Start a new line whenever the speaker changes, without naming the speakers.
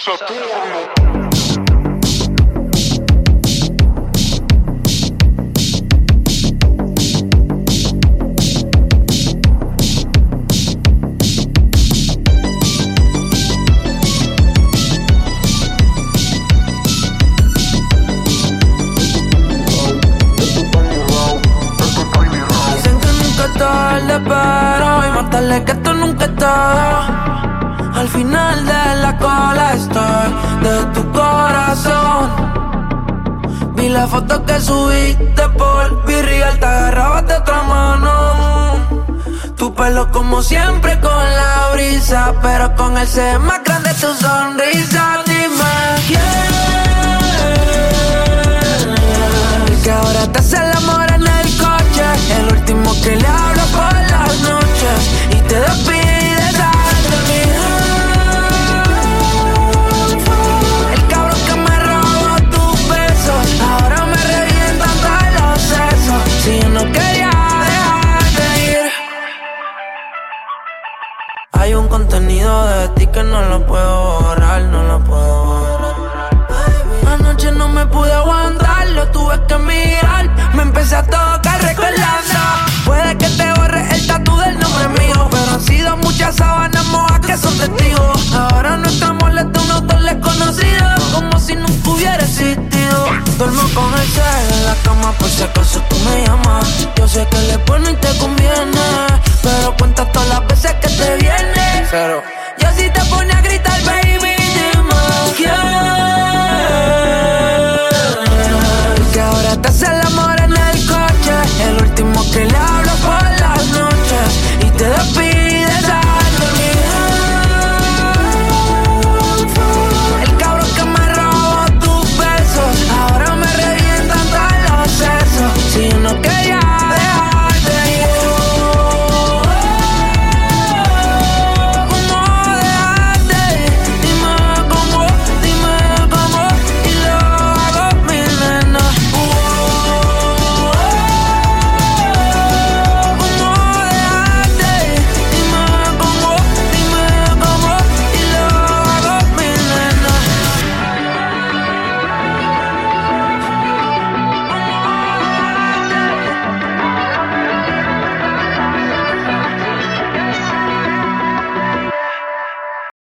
Pero y más tarde que esto nunca está. Al final de la cola estoy de tu corazón. Vi la foto que subiste por Virreal, te agarrabas de otra mano. Tu pelo como siempre con la brisa, pero con el C más grande tu sonrisa.